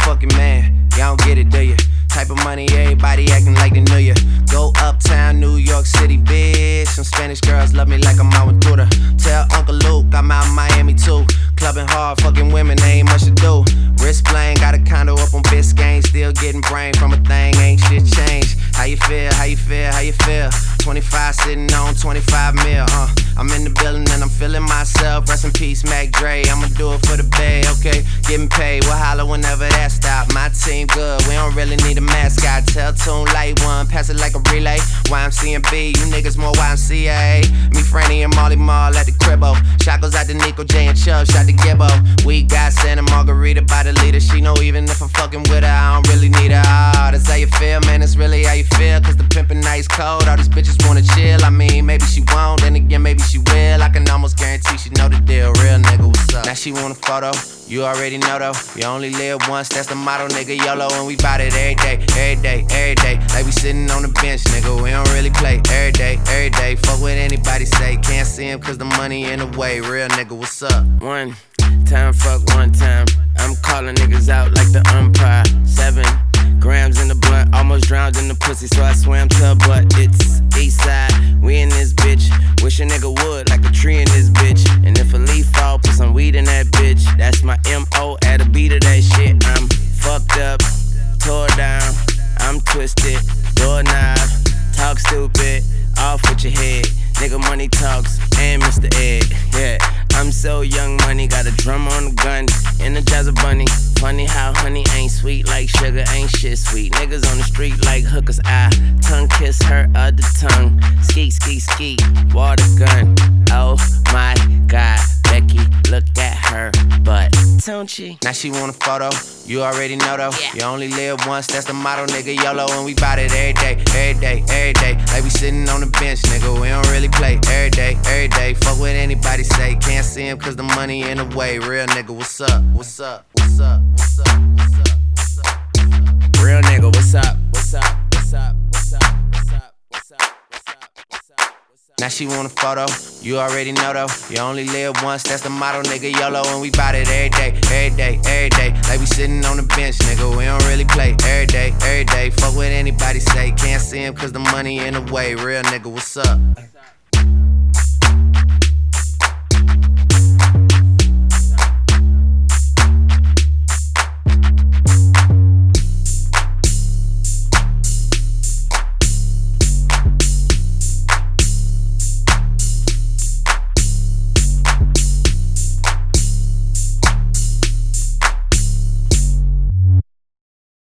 fucking man. Y'all don't get it, do ya? Type of money, everybody acting like they knew ya. Go uptown, New York City, bitch. Some Spanish girls love me like I'm out with Duda. Tell Uncle Luke I'm out in Miami too. Clubbing hard, fucking women, ain't much to do. Wrist playing, got a condo up on Biscayne. Still getting brain from a thing, ain't shit changed. How you feel, how you feel, how you feel? 25 sitting on 25 mil, I'm in the building and I'm feeling myself. Rest in peace, Mac Dre, I'ma do it for the bay, okay? Getting paid, we'll holler whenever that stop. My team good, we don't really need a mascot. Tell Tune Light One, pass it like a relay. YMC and B, you niggas more YMCA. Me, Franny, and Molly Mall at the cribbo. Shot goes out to Nico J and Chubb, shot to Gibbo. We got Santa Margarita by the leader. She know even if I'm fucking with her, I don't really need her. Oh, that's how you feel, man, that's really how you feel. Cause the pimpin' nice cold, all these bitches wanna chill. I mean, maybe she won't, then again, maybe she will. I can almost guarantee she know the deal. Real nigga, what's up? Now she want a photo, you already know though. You only live once, that's the motto, nigga. YOLO, and we bout it every day, every day, every day. Like we sitting on the bench, nigga, we don't really play. Every day, every day, fuck what anybody say. Can't see him cause the money in the way. Real nigga, what's up? One time, fuck one time. I'm calling niggas out like the umpire. 7 grams in the blunt, almost drowned in the pussy, so I swam to her butt. It's Eastside, we in this bitch. Wish a nigga would, like a tree in this bitch. And if a leaf fall, put some weed in that bitch. That's my M.O. at a beat of that shit. I'm fucked up, tore down, I'm twisted, doorknob, talk stupid, off with your head. Nigga money talks, and Mr. Ed, yeah. I'm so young money, got a drum on the gun, Energizer bunny. Funny how honey ain't sweet like sugar, ain't shit sweet. Niggas on the street like hookers, I tongue kiss her other tongue. Ski, ski, ski, water gun. Oh my God, Becky, look at her butt, don't she? Now she want a photo, you already know though. Yeah. You only live once, that's the motto, nigga. YOLO, and we bout it every day, every day, every day. Like we sitting on the bench, nigga, we don't really play. Every day, every day, fuck what anybody say. Can't see him cause the money in the way. Real nigga, what's up? What's up? What's up? What's up? What's up? What's up? Real nigga, what's up? What's up? What's up? What's up? What's up? What's up? What's up? What's up? Now she want a photo, you already know though. You only live once, that's the motto, nigga. YOLO, and we bout it every day, every day, every day. Like we sitting on the bench, nigga, we don't really play. Every day, every day, fuck what anybody say. Can't see him cause the money in the way. Real nigga, what's up?